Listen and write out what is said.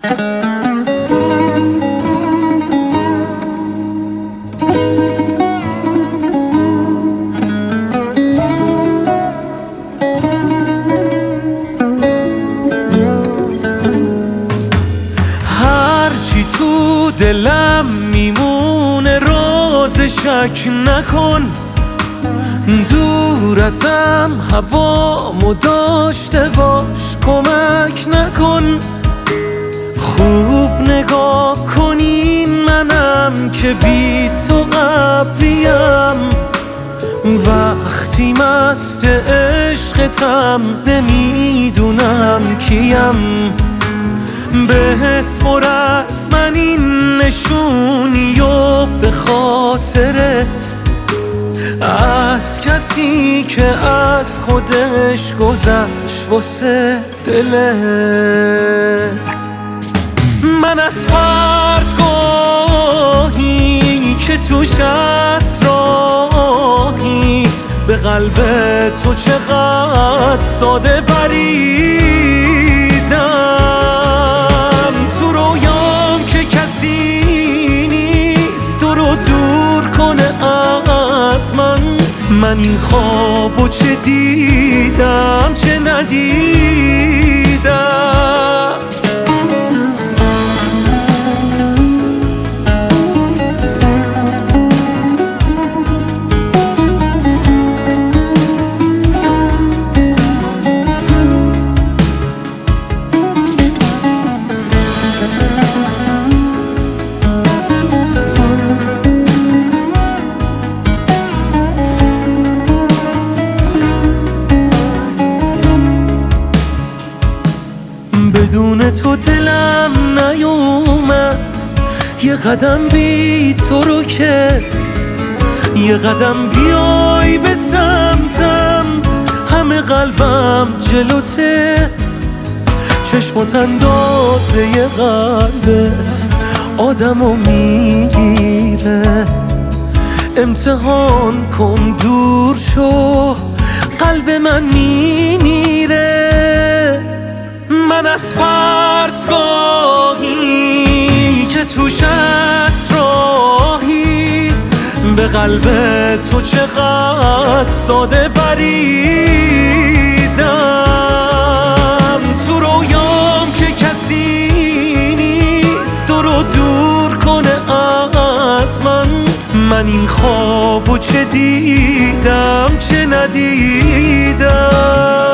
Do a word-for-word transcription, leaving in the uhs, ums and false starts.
هرچی تو دلم میمونه راز شک نکن، دور ازم هوامو داشته باش کمک نکن. خوب نگاه کنین منم که بی تو قبریم، وقتی مست عشقتم نمیدونم کیم. به اسم و رسم این نشونی و به خاطرت از کسی که از خودش گذشت واسه دلت. من از پرتگاهی که توش اسراری به قلب تو چقدر ساده پریدم. تو رویام که کسی نیست تو رو دور کنه از من، من این خوابو چه دیدم چه ندیدم. بدون تو دلم نیومد یه قدم بی تو رو که، یه قدم بیای به سمتم همه قلبم جلوته. چشمات اندازه ی قلبت آدمو میگیره، امتحان کن دور شو قلب من میمیره. من از پرتگاهی که توش اسراری به قلب تو چقدر ساده پریدم. تو رویام که کسی نیست تو رو دور کنه از من، من این خوابو چه دیدم چه ندیدم.